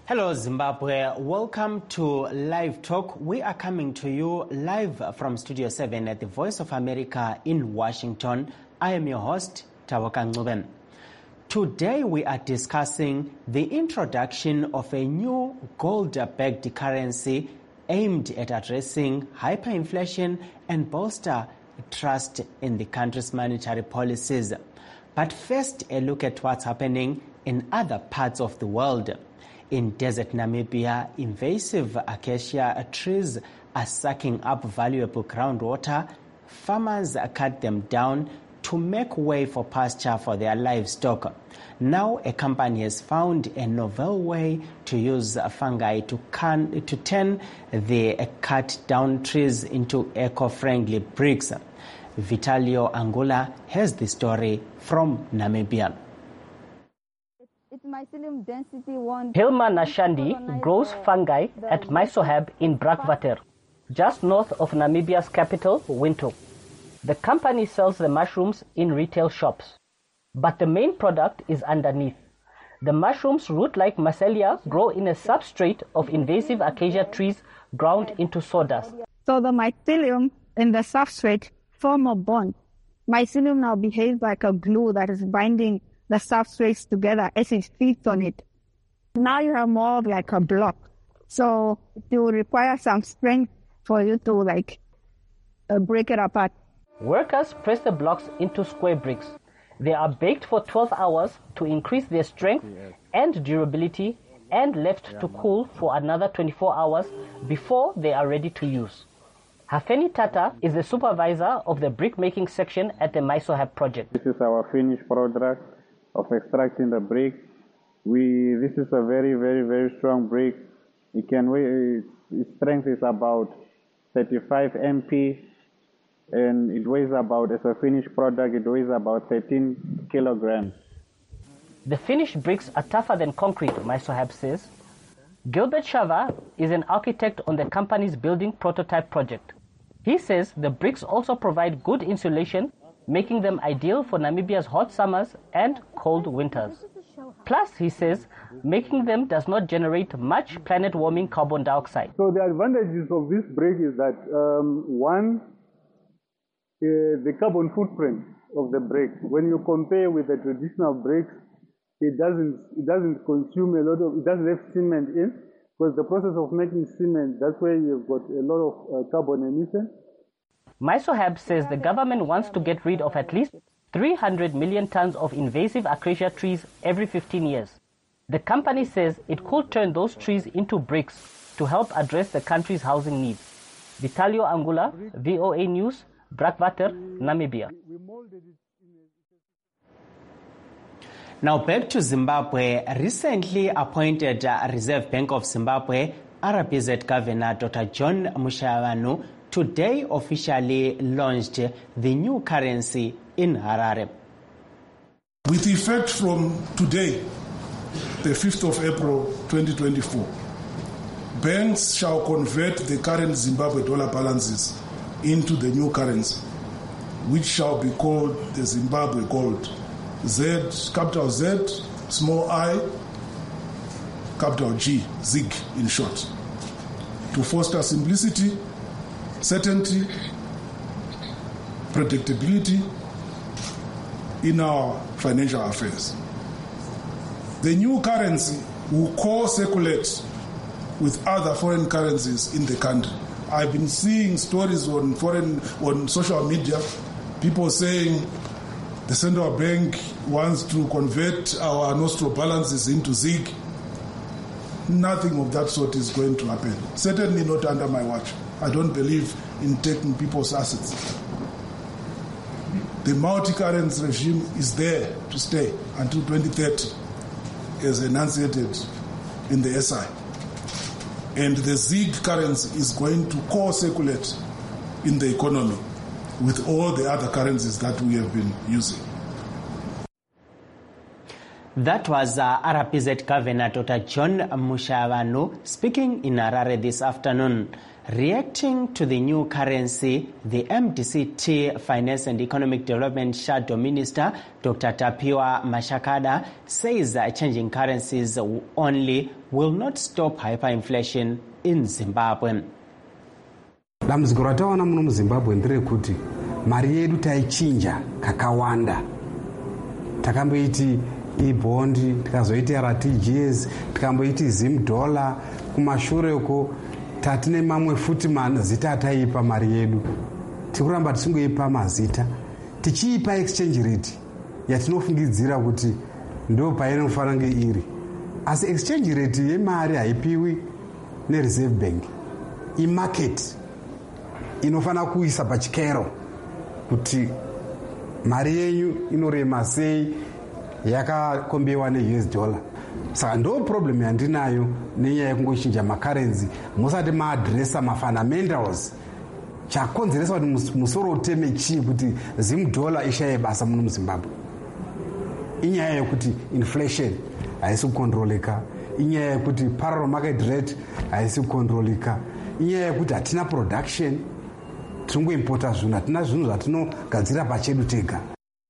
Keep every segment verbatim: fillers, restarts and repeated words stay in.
Hello Zimbabwe, welcome to Live Talk. We are coming to you live from Studio seven at the Voice of America in Washington. I am your host, Tawoka Ngcuben. Today we are discussing the introduction of a new gold-backed currency aimed at addressing hyperinflation and bolster trust in the country's monetary policies. But first, a look at what's happening in other parts of the world. In desert Namibia, invasive acacia trees are sucking up valuable groundwater. Farmers cut them down to make way for pasture for their livestock. Now a company has found a novel way to use fungi to, can, to turn the cut down trees into eco-friendly bricks. Vitalio Angula has the story from Namibia. Mycelium density one. Hilma Nashandi grows fungi at Mysohab in Brakwater, just north of Namibia's capital, Windhoek. The company sells the mushrooms in retail shops, but the main product is underneath. The mushrooms, root-like Mycelia, grow in a substrate of invasive acacia trees ground into sawdust. So the mycelium in the substrate form a bond. Mycelium now behaves like a glue that is binding the substrates together as it feeds on it. Now you have more of like a block. So it will require some strength for you to like uh, break it apart. Workers press the blocks into square bricks. They are baked for twelve hours to increase their strength and durability and left to cool for another twenty-four hours before they are ready to use. Hafeni Tata is the supervisor of the brick-making section at the Mysohab project. This is our finished product of extracting the brick. We this is a very very very strong brick. It can weigh, its strength is about thirty-five M P, and it weighs about, as a finished product, it weighs about thirteen kilograms. The finished bricks are tougher than concrete, Mysohab says. Gilbert Shava is an architect on the company's building prototype project. He says the bricks also provide good insulation, making them ideal for Namibia's hot summers and cold winters. Plus, he says, making them does not generate much planet-warming carbon dioxide. So the advantages of this brick is that, um, one, uh, the carbon footprint of the brick. When you compare with the traditional bricks, it doesn't, it doesn't consume a lot of, it doesn't have cement in, because the process of making cement, that's where you've got a lot of uh, carbon emission. Mysohab says the government wants to get rid of at least three hundred million tons of invasive acacia trees every fifteen years. The company says it could turn those trees into bricks to help address the country's housing needs. Vitalio Angula, V O A News, Brakwater, Namibia. Now back to Zimbabwe. Recently appointed Reserve Bank of Zimbabwe R B Z Governor Doctor John Mushavanu today officially launched the new currency in Harare. With effect from today, the fifth of April twenty twenty-four, banks shall convert the current Zimbabwe dollar balances into the new currency, which shall be called the Zimbabwe Gold. Z, capital Z, small I, capital G, ZIG in short, to foster simplicity, certainty, predictability in our financial affairs. The new currency will co-circulate with other foreign currencies in the country. I've been seeing stories on foreign on social media, people saying the central bank wants to convert our nostro balances into ZIG. Nothing of that sort is going to happen. Certainly not under my watch. I don't believe in taking people's assets. The multi-currency regime is there to stay until twenty thirty, as enunciated in the S I. And the ZIG currency is going to co-circulate in the economy with all the other currencies that we have been using. That was uh, R B Z Governor Doctor John Mushavanu speaking in Harare this afternoon. Reacting to the new currency, the M D C T Finance and Economic Development Shadow Minister, Doctor Tapiwa Mashakada, says that changing currencies only will not stop hyperinflation in Zimbabwe. Dambudziko rataona muno muZimbabwe nderekuti mari yedu taichinja kakawanda. Takamboiti ibondi, tikazoiti R T G S, tikamboiti Zim dollar, kumashure uko tatine mamwe futi mazita ataipa mari yedu. Tikuramba tisingoipa mazita. Tichiipa exchange rate yatinofungidzira kuti ndo painofanira kunge iri. Asi exchange rate yemari haipiwi neReserve Bank. I-market inofana kuisa pachikero kuti mari yenyu inorema sei yakakombewa ne-U S dollar. Saka ndo problem yandinayo nenyaya yekungochinja macurrency musati maadresa mafundamentals chakonzeresa kuti musoro uteme chii kuti Zim dollar ishaye basa muno muZimbabwe. Inyaya yekuti inflation haisi kukontroleka, inyaya yekuti parallel market rate haisi kukontroleka, inyaya yekuti hatina production, tinongoimpota zvinhu, hatina zvinhu zvatinogadzira pachedu tega.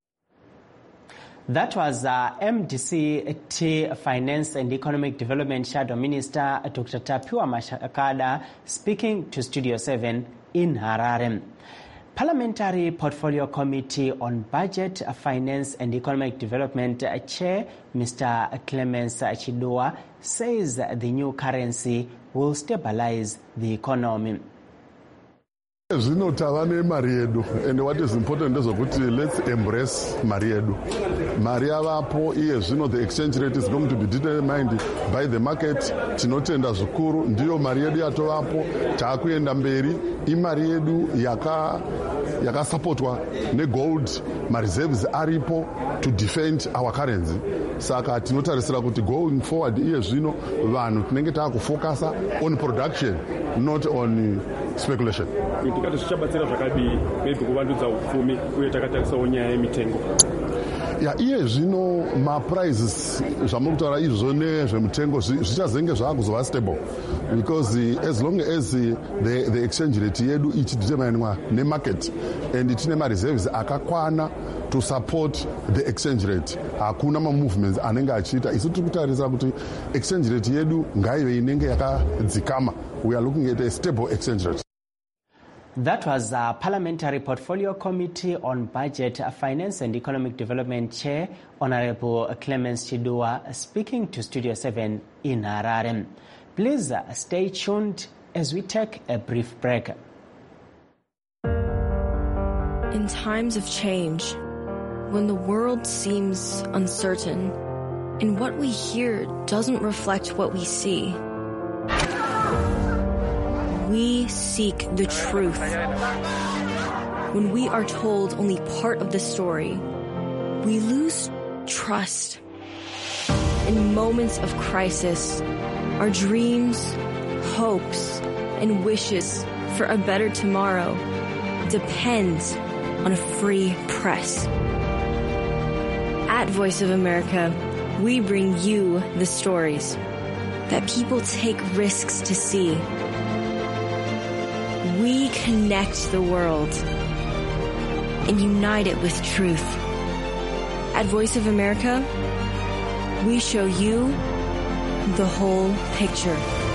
That was uh, M D C T Finance and Economic Development Shadow Minister Doctor Tapiwa Mashakada speaking to Studio seven in Harare. Parliamentary Portfolio Committee on Budget, Finance and Economic Development Chair Mister Clemens Chidua says the new currency will stabilize the economy. Zvino tava nemari yedu, and what is important is kuti let's embrace mari yedu. Mari yavapo iye zvino the exchange rate is going to be determined by the market. Tinotenda zvikuru ndiyo mari yedu yatovapo, taakuenda mberi. Imari yedu yaka yakasupportwa negold, ma-reserves aripo to defend our currency. Saka tinotarisira kuti going forward iye zvino vanhu tinenge taakufocasa on production, not on speculation. Tikati zvichabatsira zvakadii maybe kuvandudza upfumi uye takatarisawo nyaya yemitengo. Ya iye zvino ma-prices zvamukutaura izvo nezvemutengo zvichazenge zvakuzova stable because uh, as long as uh, the, the exchange rate yedu ichideterminwa nemarket and tine ma-reserves akakwana to support the exchange rate, hakuna ma-movements anenge achiita. Isu tiri kutarisira kuti exchange rate yedu ngaive inenge yakadzikama. We are looking at a stable exchange rate. That was a Parliamentary Portfolio Committee on Budget, Finance and Economic Development Chair, Honorable Clemens Chidua, speaking to Studio seven in Harare. Please stay tuned as we take a brief break. In times of change, when the world seems uncertain and what we hear doesn't reflect what we see, we seek the truth. When we are told only part of the story, we lose trust. In moments of crisis, our dreams, hopes, and wishes for a better tomorrow depend on a free press. At Voice of America, we bring you the stories that people take risks to see. We connect the world and unite it with truth. At Voice of America, we show you the whole picture.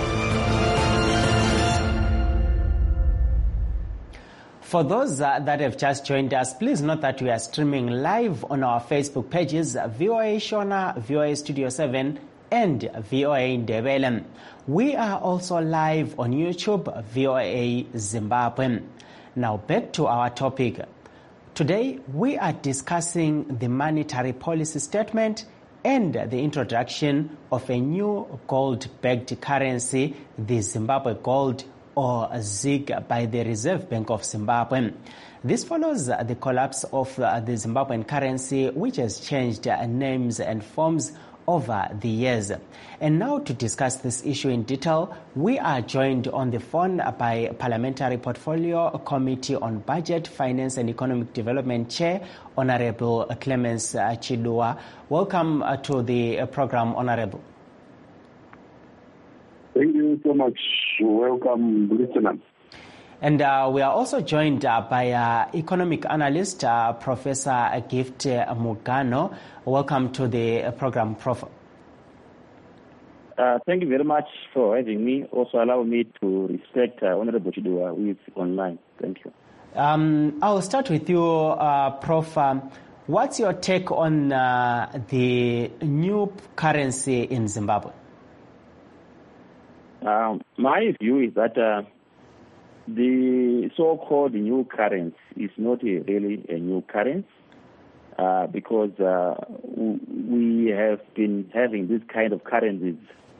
For those uh, that have just joined us, please note that we are streaming live on our Facebook pages, V O A Shona, V O A Studio seven, and V O A Ndebele. We are also live on YouTube, V O A Zimbabwe. Now back to our topic. Today we are discussing the monetary policy statement and the introduction of a new gold-backed currency, the Zimbabwe Gold, or Z I G, by the Reserve Bank of Zimbabwe. This follows the collapse of the Zimbabwean currency, which has changed names and forms over the years. And now to discuss this issue in detail, we are joined on the phone by Parliamentary Portfolio Committee on Budget, Finance and Economic Development Chair, Honorable Clemens Chidua. Welcome to the program, Honorable. Thank you so much. Welcome, listeners. And uh, we are also joined uh, by uh, economic analyst, uh, Professor Gift Mugano. Welcome to the program, Professor. Uh, thank you very much for having me. Also allow me to respect uh, Honorable Chidua, who is online. Thank you. Um, I'll start with you, uh, Prof. Um, what's your take on uh, the new currency in Zimbabwe? Um, my view is that uh, the so-called new currency is not a, really a new currency uh, because uh, we have been having this kind of currencies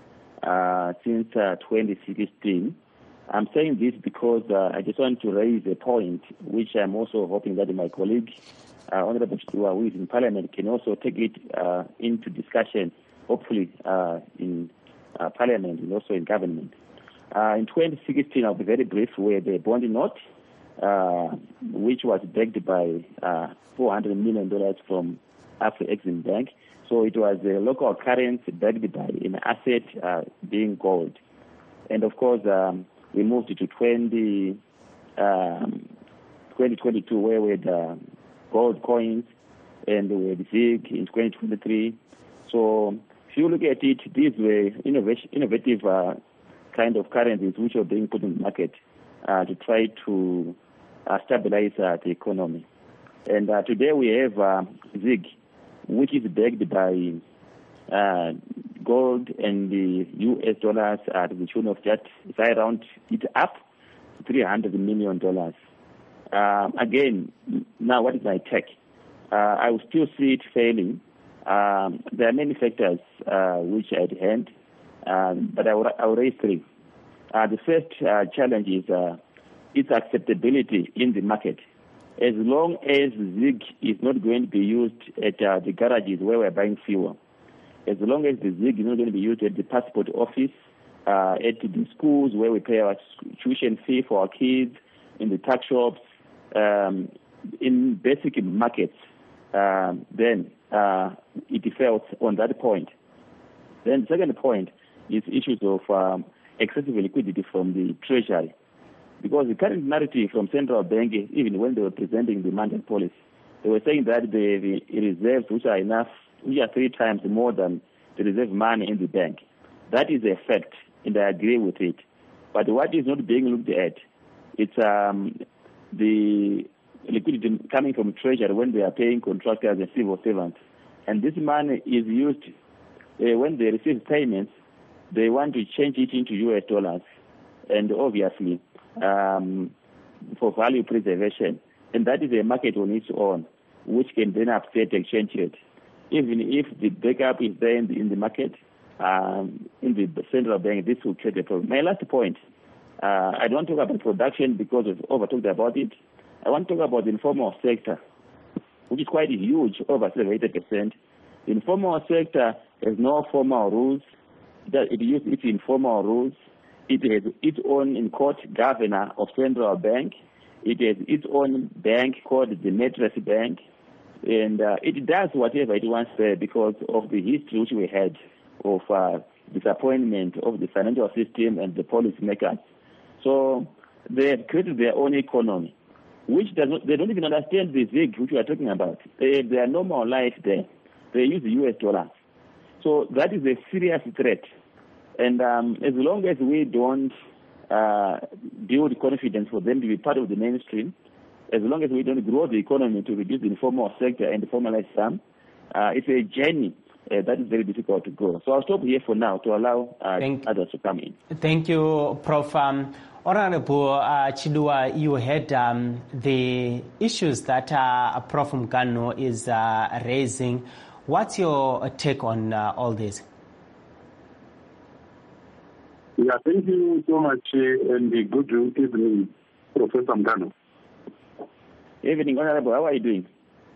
uh, since uh, twenty sixteen. I'm saying this because uh, I just want to raise a point which I'm also hoping that my colleague, uh, Honorable Chidua, who is in Parliament, can also take it uh, into discussion, hopefully uh, in uh, Parliament and also in government. Uh, in twenty sixteen, I'll be very brief, where the bond note, uh, which was backed by uh, four hundred million dollars from Afro-Exim Bank. So it was a local currency backed by an asset uh, being gold. And of course, um, we moved to twenty, um, twenty twenty-two, where we had uh, gold coins, and we had ZiG in twenty twenty-three. So if you look at it, these were innovation, innovative uh, kind of currencies which were being put in the market uh, to try to uh, stabilize uh, the economy. And uh, today we have uh, ZiG, which is backed by uh, gold and the U S dollars at the tune of just, if I round it up, three hundred million dollars. Um, again, now what is my take? Uh, I will still see it failing. Um, there are many factors uh, which are at hand, um, but I will, I will raise three. Uh, the first uh, challenge is uh, its acceptability in the market. As long as ZiG is not going to be used at uh, the garages where we're buying fuel, as long as the ZiG is not going to be used at the passport office, uh, at the schools where we pay our tuition fee for our kids, in the tax shops, um, in basic markets, uh, then uh, it fails on that point. Then the second point is issues of um, excessive liquidity from the Treasury. Because the current narrative from central bank, even when they were presenting the monetary policy, they were saying that the, the reserves, which are enough, which are three times more than the reserve money in the bank. That is a fact, and I agree with it. But what is not being looked at, it's um, the liquidity coming from Treasury when they are paying contractors and civil servants. And this money is used, uh, when they receive payments, they want to change it into U S dollars. And obviously, um, for value preservation. And that is a market on its own, which can then upset the exchange rate. Even if the backup is there in the, in the market, um, in the central bank, this will create a problem. My last point, uh, I don't talk about production because we've over-talked about it. I want to talk about the informal sector, which is quite huge, over seventy percent. The informal sector has no formal rules. It uses its informal rules. It has its own in-court governor of central bank. It has its own bank called the Mattress Bank. And uh, it does whatever it wants there because of the history which we had of uh, disappointment of the financial system and the policy makers. So they have created their own economy, which does not, they don't even understand the ZiG which we are talking about. They have their normal life there. They use the U S dollars. So that is a serious threat. And um, as long as we don't uh, build confidence for them to be part of the mainstream, as long as we don't grow the economy to reduce the informal sector and formalize some, uh, it's a journey uh, that is very difficult to go. So I'll stop here for now to allow uh, others to come in. Thank you, Professor Um, Honorable uh, Chidua, you had um, the issues that uh, Professor Mugano is uh, raising. What's your take on uh, all this? Yeah, thank you so much, uh, and good evening, Professor Mugano. Evening, Honorable. How are you doing?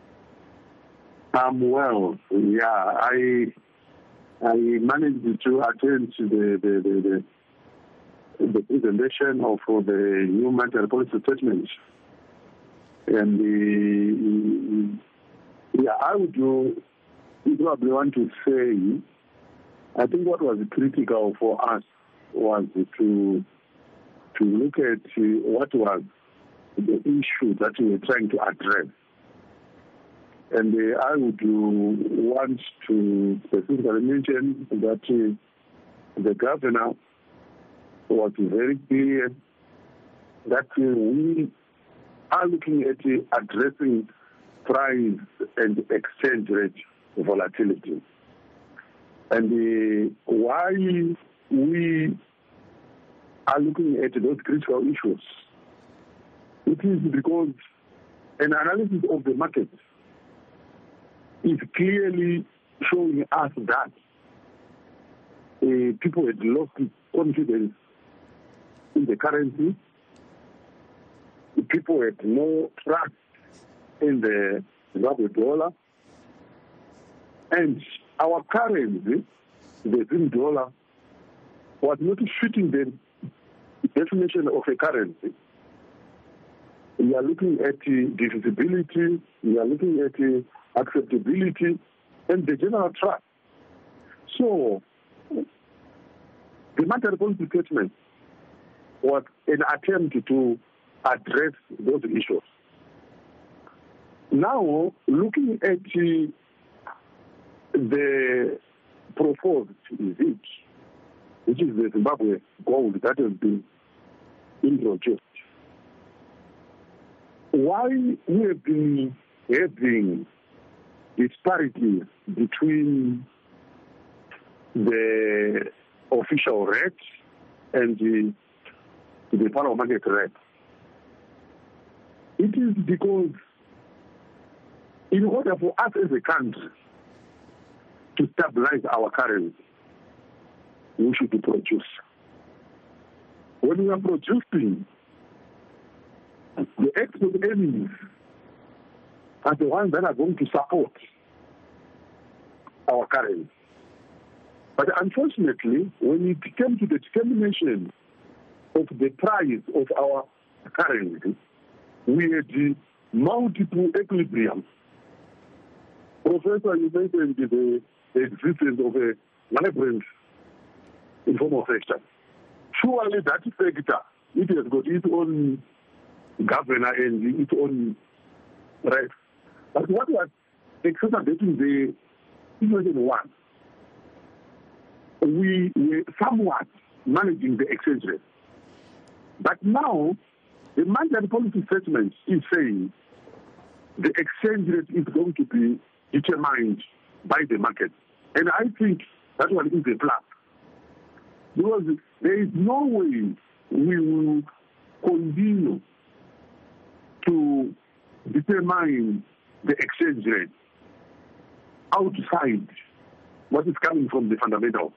I'm well. Yeah, I I managed to attend to the the, the, the, the presentation of the new monetary policy statement, and the, yeah, I would probably want to say, I think what was critical for us was to to look at uh, what was the issue that we were trying to address. And uh, I would uh, want to specifically mention that uh, the governor was very clear that uh, we are looking at uh, addressing price and exchange rate volatility. And uh, why we are looking at those critical issues, it is because an analysis of the market is clearly showing us that uh, people had lost confidence in the currency. People had no trust in the Zimbabwe dollar. And our currency, the Zim dollar, was not fitting the definition of a currency. We are looking at uh, divisibility, we are looking at uh, acceptability, and the general trust. So, the monetary policy statement was an attempt to address those issues. Now, looking at uh, the proposed zig, which is the Zimbabwe gold that has been introduced, why we have been having disparities between the official rate and the, the parallel market rate? It is because in order for us as a country to stabilize our currency, we should produce. When we are producing, the export earnings are the ones that are going to support our currency. But unfortunately, when it came to the determination of the price of our currency, we had multiple equilibrium. Professor, you mentioned the, the existence of a vibrant informal sector. Surely that sector, it has got its own governor and its own rights. But what was exacerbating the situation one, we were somewhat managing the exchange rate. But now, the monetary policy statement is saying the exchange rate is going to be determined by the market. And I think that one is a plus. Because there is no way we will continue to determine the exchange rate outside what is coming from the fundamentals.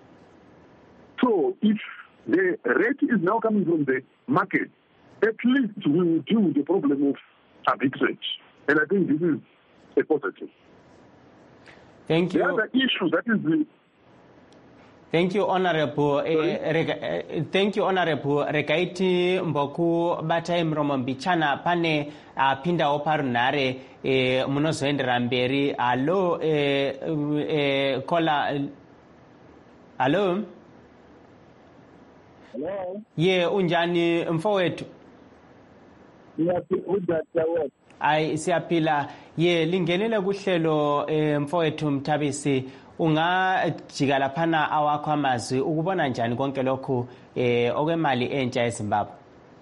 So if the rate is now coming from the market, at least we will deal with the problem of arbitrage. And I think this is a positive. Thank you. The other issue that is the Thank you, Honorable. Eh, rega, eh, thank you, Honorable. Regaiti Mboku Batai Mromo Mbichana pane uh, pinda oparunare eh, munozoendera mberi. Alo, eh, eh, kola. Alo? Hello? Ye, unjani mfowethu? Ngiyaphi Ay siyapila. Ye, lingenele kuhlelo eh, mfowethu Mthabisi. Ungajika laphana awakho amazwi ukubona njani konke lokhu eh okwemali entsha eZimbabwe?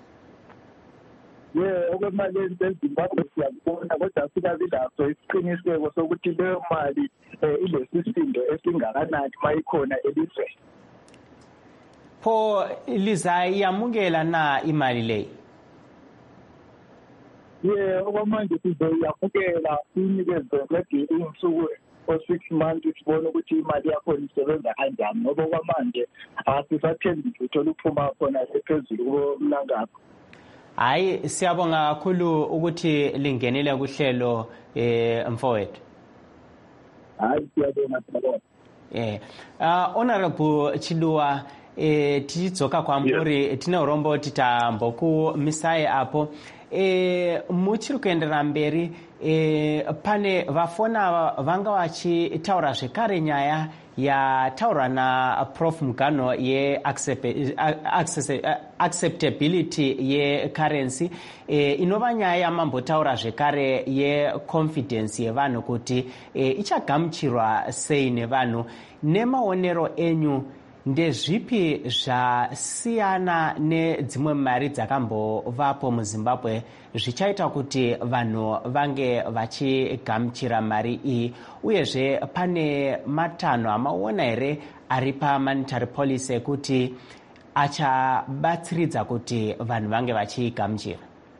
Yeah, okwemali entsha eZimbabwe siyabona kodwa sikabi laso isiqiniseko sokuthi leyo mali ilesisindo esingakanani mayikhona elizweni. Pho liza iyamukela na imali leyi? Yeah, okwamanje sizoyamukela inikezwe ngedi insuku for six months sibona ukuthi imali yakho isebenza kanjani ngoba kwamanje asisathembi uthola ukuphuma khona ephezulu komlangapho. Hayi siyabonga kakhulu ukuthi lingenele kuhlelo eh mfowethu. Hayi siyabonga kakhulu. Eh uh, Honorable Chiluwa eh titsoka kwa mpuri yes. Tina urombo titambo ku misaye apo eh muchiri kuendera mberi eh pane vafona vanga vachitaura zvekare nyaya yataurwa naprof Mugano ye-acceptability yecurrency e, inova nyaya yamambotaura zvekare yeconfidence yevanhu kuti e, ichagamuchirwa sei nevanhu. Nemaonero enyu ndezvipi zvasiyana nedzimwe mari dzakambovapo muZimbabwe zvichaita kuti vanhu vange vachigamuchira mari iyi, uyezve pane matanho amaona here ari pamonetary policy ekuti achabatsiridza kuti vanhu vange vachigamuchira?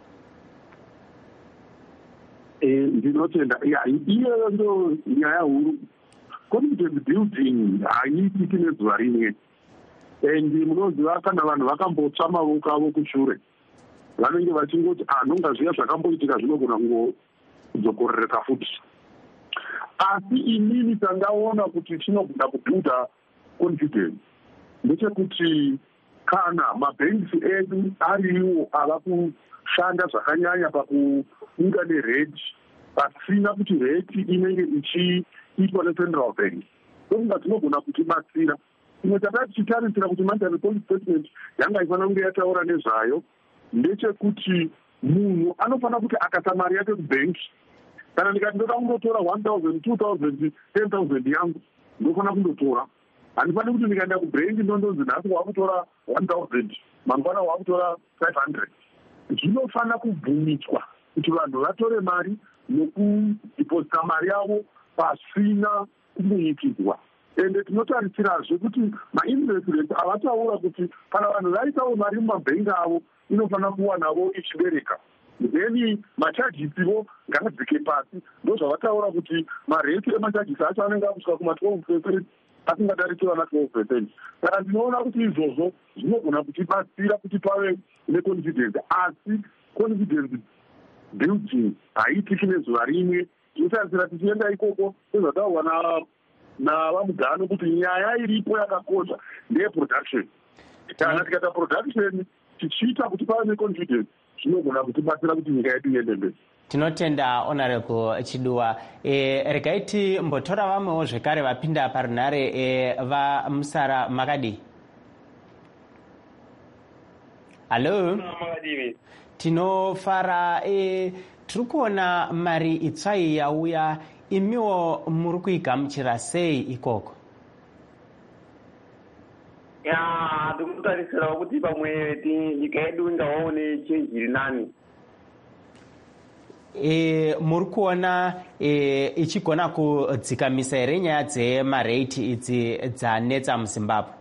Ndinotenda iyoyo ndo nyaya huru. Confidence building haiitiki nezuva rimwe, and munoziva kana vanhu vakambotsva mavoko avo kushure vanenge vachingoti anonga zviya zvakamboitika zvinogona kudzokorereka futi. Asi inini tandaona kuti chinogona kubhudha confidence ndechekuti kana mabhengi edu ariwo ava kushanda zvakanyanya pakuunga nereti pasina kuti reti inenge ichiitwa necentral bank, ndokunga tinogona kutibatsira. Imwe takati tichitarisira kuti monetary policy statement yanga ifanira kunge yataura nezvayo ndechekuti munhu anofanira kuti akasa mari yake kubhenki, kana ndikati ndoda kundotora one thousand, two thousand, ten thousand yangu ndofanira kundotora. Handifaniri kuti ndikaenda kubhenki ndondonzi nhasi wakutora one thousand, mangwana wakutora five hundred. Zvinofanira kubvumidzwa kuti vanhu vatore mari nokudhiposita mari yavo pasina kumbuyikidzwa. Ende tinotarisirazve kuti mainvestment avataura kuti kana vanhu vaitawo mari mumabhengi avo inofanira kuwanavo ichibereka, then machajisivo ngadzike pasi. Ndozvavataura kuti mareti emachajisi acho anenge akusvika kuma twelve percent asingadariki vana twelve percent. Saka ndinoona kuti izvozvo zvinogona kutibatsira kuti pave neconfidence, asi confidence building haitiki nezuva rimwe. Tinotarisira tichienda ikoko sezvataurwa navaMugano kuti nyaya iripo yakakosha ndeyeproduction. Kana tikaita production tichiita kuti pave neconfidence zvinogona kutibatsira kuti nyika yedu iende mberi. Tinotenda Honorable Chiduwa. E, regaiti mbotora vamwewo zvekare vapinda parunhare e, vamusara makadi. Halo? Tinofara e, tiri kuona mari itsvai yauya, imiwo muri kuigamuchira sei ikoko? Ya, tikutarisira kuti pamwe nyika yedu ingaone change iri nani. E, muri kuona e, ichigona kudzikamisa here nyaya dzemareti idzi dzanetsa muZimbabwe?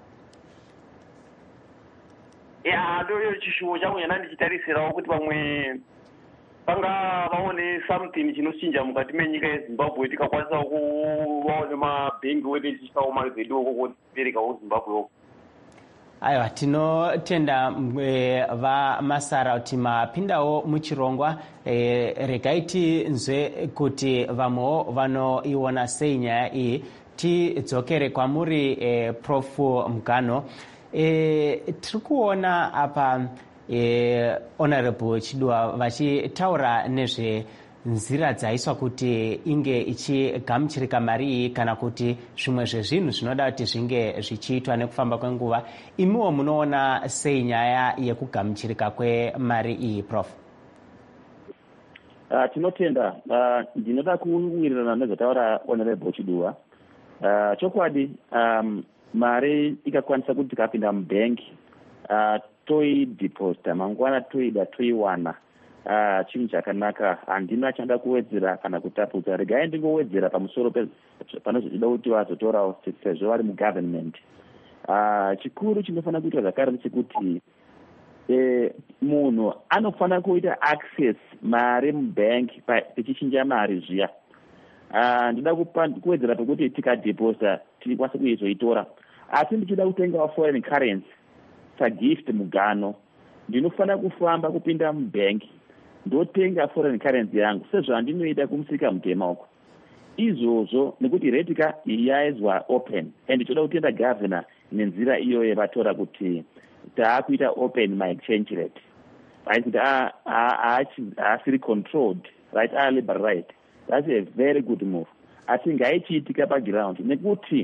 Ya, ndoyo chishuwo changu yana ndichitarisirawo kuti pamwe panga vaone something chinochinja mukati menyika yeZimbabwe, tikakwanisa kuvaone mabhengi wede tichisawo mari dzedu okoko tiperekawo Zimbabwe oko. Aiwa, tinotenda e, vamasara kuti mapindawo muchirongwa. E, regaiti nzwe kuti vamwewo vanoiona sei nyaya iyi. Tidzokere kwamuri e, Prof Mugano. E, tiri kuona apa e, Honorable Chiduwa vachitaura nezve nzira dzaiswa kuti inge ichigamuchirika mari iyi kana kuti zvimwe zvezvinhu zvinoda kuti zvinge zvichiitwa nekufamba kwenguva. Imiwo munoona sei nyaya yekugamuchirika kwemari iyi, Prof? Uh, tinotenda. Uh, ndinoda kuwirirana nezvataura Honorable Chiduwa. Uh, chokwadi um, mari ikakwanisa kuti tikapinda mubhengi uh, toideposita mangwana toida toiwana, uh, chinhu chakanaka. Handina chanda kuwedzera kana kutapudza. Regai ndingowedzera pamusoro panozvida kuti vazotorawo sezvo vari mugovernment. Uh, chikuru chinofanira kuitwa zvakare ndechekuti eh, munhu anofanira kuita access mari mubhengi tichichinja mari zviya. Uh, ndida kuwedzera pekuti tikadeposita tikwanisa kuizoitora, asi ndichida kutengawo foreign currency sagift Mugano, ndinofanira kufamba kupinda mubhengi ndotenga foreign currency yangu sezvo handinoita kumusika mutema uko. Izvozvo nekuti retika yaizwa open, and toda kutenda governor nenzira iyo yevatora kuti taakuita open my exchange rate, right, kuti haasiri controlled, right, a liberal right. That's a very good move. Asi ngaichiitika paground nekuti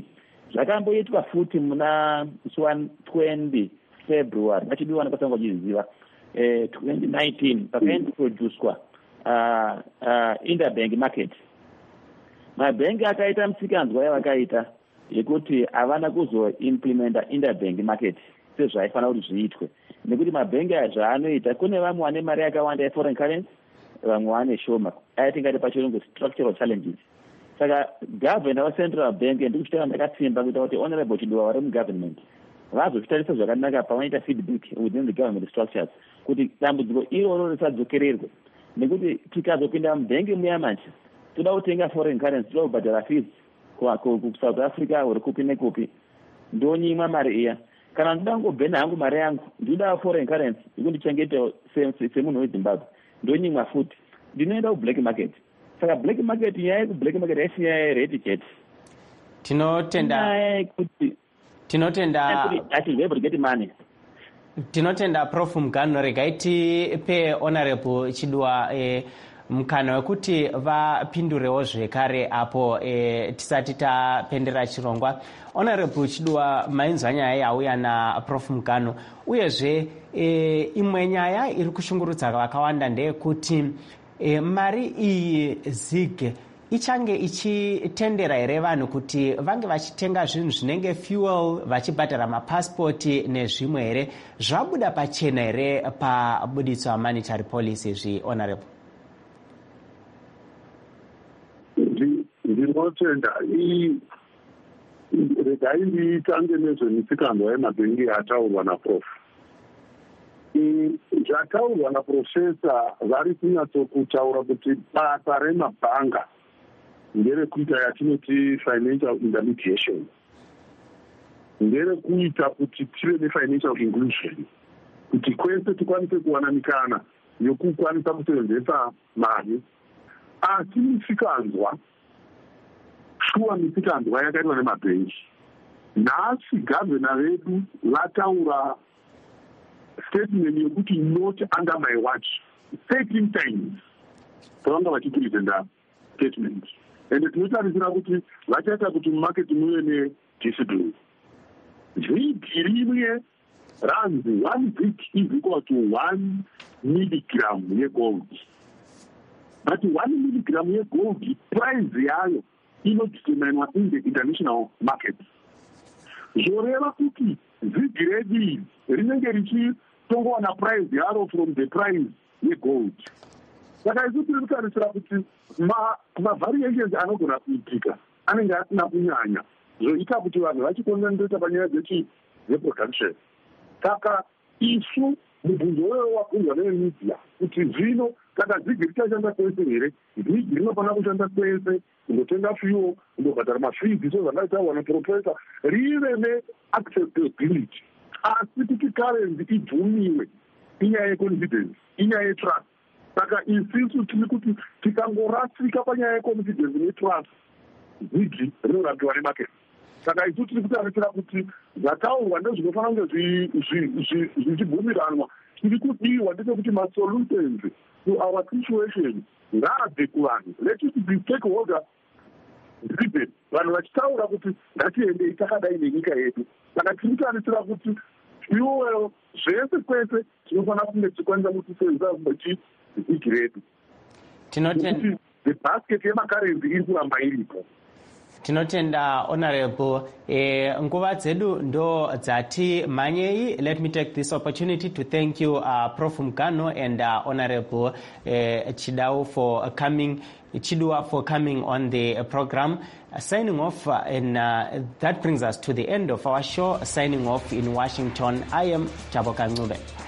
zvakamboitwa futi muna twenty February vachidiwa nepasanga vachiziva twenty nineteen pakaintroducwa uh, uh, interbank market. Mabhengi akaita misikanzwa yavakaita yekuti havana kuzoimplementa interbank market sezvaifanira kuti zviitwe, nekuti mabhengi aya zvaanoita kune vamwe vane mari yakawanda yeforeign currency, vamwe vane shoma, aitingati pachirungu structural challenges. Saka governor wacentral bank ndikuchitaura ndakatsimba kuita kuti honorable Chidiwa vari mugovernment vazozvitarisa zvakanaka pavanoita feedback within the government structures kuti dambudziko iroro risadzokererwe, nekuti tikazopinda mubhengi muya manje toda kutenga foreign currency, toda kubhadhara fees kusouth Africa uri kupi nekupi, ndonyimwa mari iya. Kana ndoda kungobhena hangu mari yangu ndinoda foreign currency ikundichengeta semunhu weZimbabwe, ndonyimwa futi, ndinoenda kublack market. Saka black market nyaya yekublack market haisi nyaya yereticate. Tinotenda kuti tinotenda ati we able to get money. Tinotenda Prof Mugano, regai tipe Honorable Chidiwa eh, mukana wekuti vapindurewo zvekare apo eh, tisati tapendera chirongwa. Honorable Chidiwa, mainzwa nyaya yauya naProf Mugano, uyezve eh, imwe nyaya iri kushungurudza vakawanda ndeyekuti E, mari iyi zig ichange ichitendera here vanhu kuti vange vachitenga zvinhu zvinenge fuel, vachibhadhara mapasipoti nezvimwe here, zvabuda pachena here pabudiso monetary policy zvi honorable? Ndinotenda regai nditange nezvemisikanzwa yemabhengi yataurwa naprof. Zvataurwa naprofesa vari kunyatsokutaura kuti basa remabhanga nderekuita yatinoti financial intermediation, nderekuita kuti tive nefinancial inclusion, kuti kwese tikwanise kuwana mikana yokukwanisa kusevenzesa mari. Asi misikanzwa shuwa misikanzwa yakaitwa nemabhengi. Nhasi gavhena vedu vataura statement yekuti not under my watch thirteen times pavanga vachipresenta statement, and tinotarisira kuti vachaita kuti mumarket muve nediscipline. Vhiki rimwe ranzi one brick is equal to one milligram yegold, but one milligram yegold price yayo inodeterminwa in the international market. Zvoreva kuti vhiki redi rinenge richi tongowana price yaro from the price yegold. Saka isu tiri kutarisira kuti mavariations anogona kuitika anenge asina kunyanya zvoita kuti vanhu vachikonzentrata panyaya dzeproduction. Saka isu mubvunzo wewo wabvunzwa nemedia kuti zvino kana zigi richashanda kwese here, zigi rinofanira kushanda kwese, kundotenga fuel, kundobhadhara mafees, so zvangataurwa naprofesa, rive neacceptability. Asi kuti currency ibvumiwe inyaya yeconfidence, inyaya yetrust. Saka isisu tiri kuti tikangorasika panyaya yeconfidence netrust, zigi rinorapiwa nemarket. Saka isu tiri kutarisira kuti zvataurwa ndezvinofanira kunge zvichibvumiranwa. Tiri kudiwa ndechekuti masolutions to our situation ngaabve kuvanhu. Let it be stakeholder driven. Vanhu vachitaura kuti ngatiendei takadai nenyika yedu. Saka tiri kutarisira kuti fuel zvese kwese tinofanira kunge tichikwanisa kuti seZimbabwe zigi redu. Tinotenda the basket yemakarenzi iri kuramba iripo. Tinotenda honorable eh, nguva dzedu ndo dzati manyei. Let me take this opportunity to thank you uh, Prof Mugano and uh, honorable eh, Chidiwa for coming Chidiwa for coming on the program. Uh, signing off uh, and uh, that brings us to the end of our show. Signing off in Washington, I am Thaboka Ncube.